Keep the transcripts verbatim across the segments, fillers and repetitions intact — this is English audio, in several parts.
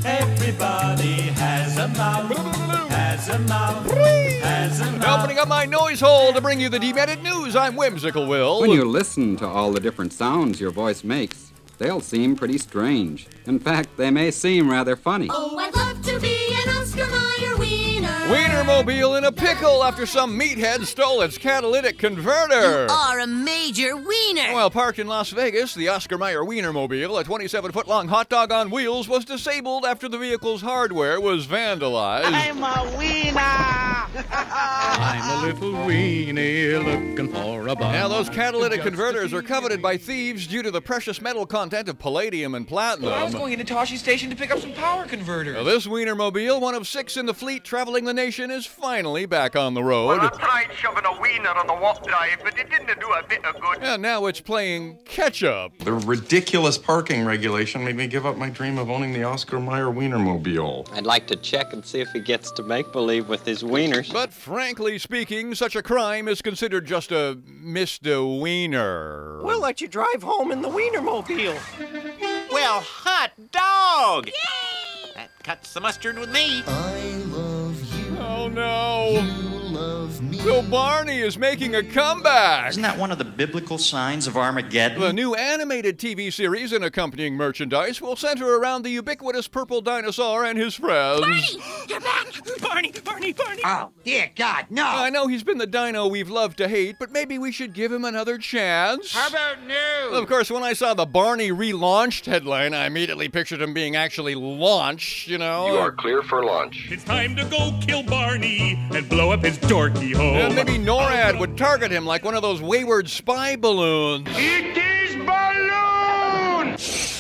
Everybody has a mouth, has a mouth, has a mouth. Opening up my noise hole to bring you the demented news, I'm Whimsical Will. When you listen to all the different sounds your voice makes, they'll seem pretty strange. In fact, they may seem rather funny. Oh, I'd love to be an Oscar Mayer wiener. Wienermobile in a pickle after some meathead stole its catalytic converter. You are a major wiener. While parked in Las Vegas, the Oscar Mayer Wienermobile, a twenty-seven foot long hot dog on wheels, was disabled after the vehicle's hardware was vandalized. I'm a wiener! I'm a little weenie looking for a bun. Now, those catalytic converters are coveted by thieves due to the precious metal content of palladium and platinum. I was going into Toshi Station to pick up some power converters. Now, this Wienermobile, one of six in the fleet traveling the nation, is finally back on the road. Well, I tried shoving a wiener on the walk drive, but it didn't do a bit of good. And now it's playing catch-up. The ridiculous parking regulation made me give up my dream of owning the Oscar Mayer Wienermobile. I'd like to check and see if he gets to make-believe with his wieners. But frankly speaking, such a crime is considered just a misdemeanor. We'll let you drive home in the Wienermobile. Well, hot dog! Yay! That cuts the mustard with me. I love you. Oh, no. You love me. So Barney is making a comeback. Isn't that one of the biblical signs of Armageddon? The new animated T V series and accompanying merchandise will center around the ubiquitous purple dinosaur and his friends. Barney, you're back. Barney, Barney, Barney. Oh, dear God, no! I know he's been the dino we've loved to hate, but maybe we should give him another chance. How about no? Of course, when I saw the Barney relaunched headline, I immediately pictured him being actually launched, you know? You are clear for launch. It's time to go kill Barney and blow up his dorky hole. And maybe NORAD would target him like one of those wayward spy balloons. It is balloon!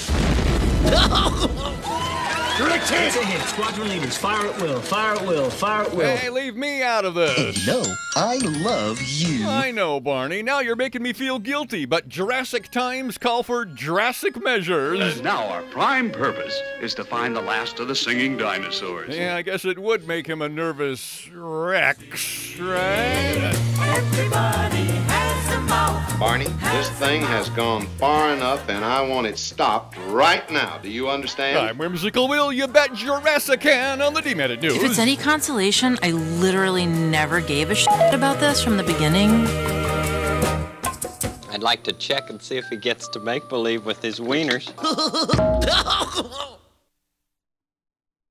Direct hit! It's a hit. Squadron leaders, fire at will, fire at will, fire at will. Hey, leave me out of this. No, I love you. I know, Barney. Now you're making me feel guilty, but Jurassic times call for Jurassic measures. Now our prime purpose is to find the last of the singing dinosaurs. Yeah, I guess it would make him a nervous Rex, right? Everybody has a mouth. Barney, this thing has gone far enough and I want it stopped right now. Do you understand? I'm Whimsical Will, you bet Jurassic can on the Demented News. If it's any consolation, I literally never gave a shit about this from the beginning. I'd like to check and see if he gets to make-believe with his wieners.